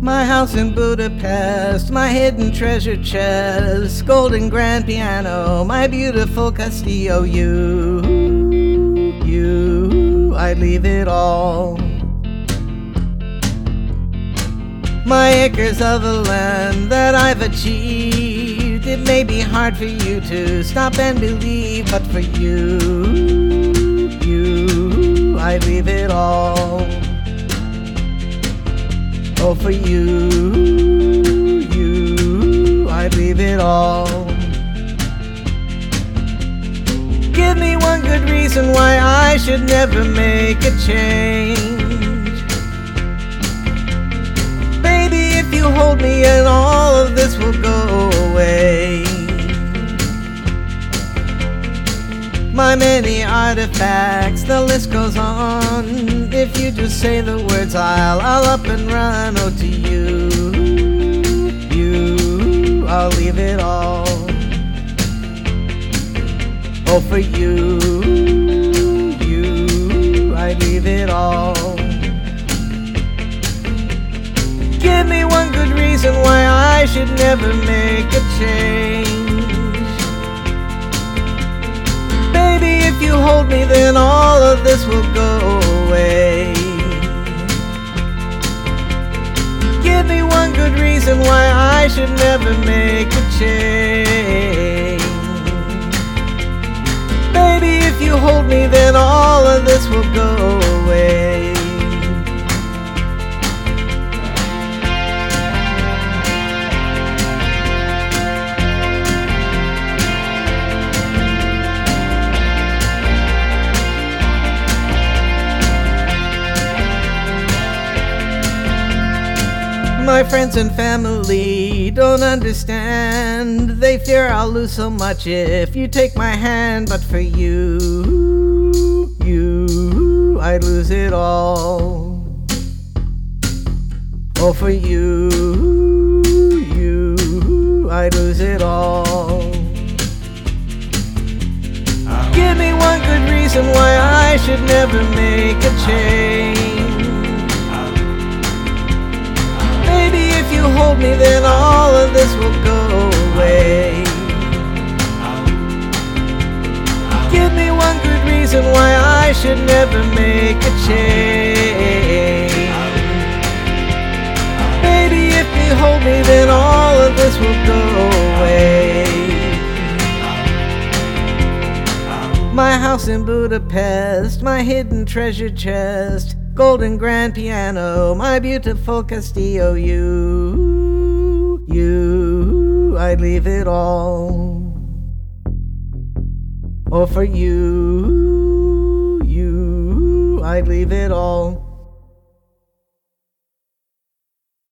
My house in Budapest, my hidden treasure chest, golden grand piano, my beautiful Castillo. I'd leave it all. My acres of the land that I've achieved, it may be hard for you to stop and believe, but for you, I'd leave it all. Oh, for you, I'd leave it all. Give me one good reason why I should never make a change. Baby, if you hold me and all of this will go away. My many artifacts, the list goes on. If you just say the words, I'll up and run. Oh, to you, I'll leave it all. Oh, for you, I leave it all. Give me one good reason why I should never make a change. Baby, if you hold me, then all of this will go away. Give me one good reason why I should never make a change. Baby, if you hold me, then all of this will go away. My friends and family don't understand. They fear I'll lose so much if you take my hand. But for you, I'd lose it all. Oh, for you, I'd lose it all. Give me one good reason why I should never make a change. Baby, if you hold me, then all of this will go away. Give me one good reason why I should never make a change. Baby, if you hold me, then all of this will go away. My house in Budapest, my hidden treasure chest, golden grand piano, my beautiful Castillo. I'd leave it all. Oh, for you, I'd leave it all.